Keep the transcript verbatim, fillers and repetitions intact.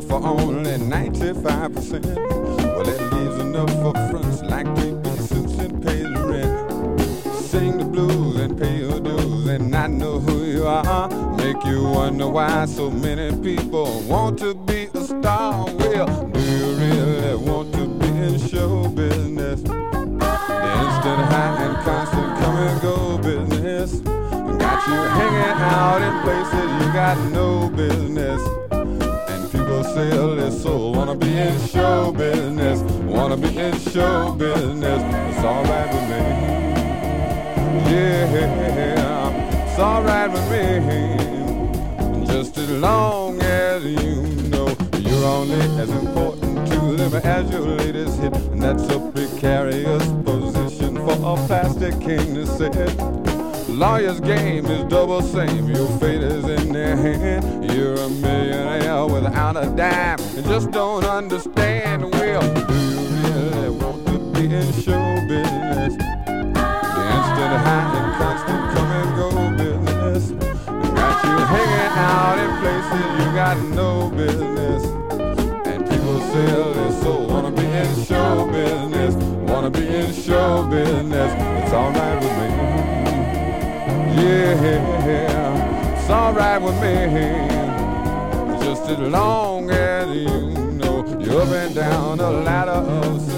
for only ninety-five percent. Well, it leaves enough for fronts like three suits and pays rent. Sing the blues and pay your dues and not know who you are. Make you wonder why so many people want to be a star. Well, do you really want to be in show business? The instant high and constant come and go business got you hanging out in places you got no business. And people say, oh, their soul wanna be in show business, wanna be in show business. It's alright with me. Yeah, it's alright with me. Just as long as you know you're only as important to them as your latest hit. And that's a precarious position for a plastic king to sit. Lawyer's game is double same. Your fate is in their hand. You're a millionaire without a dime and just don't understand. Well, do you really want to be in show business? The instant high and constant come and go business got you hanging out in places you got no business. And people say they so wanna be in show business, wanna be in show business. It's alright with me. Yeah, it's alright with me. Just as long as you know you're up and down a ladder of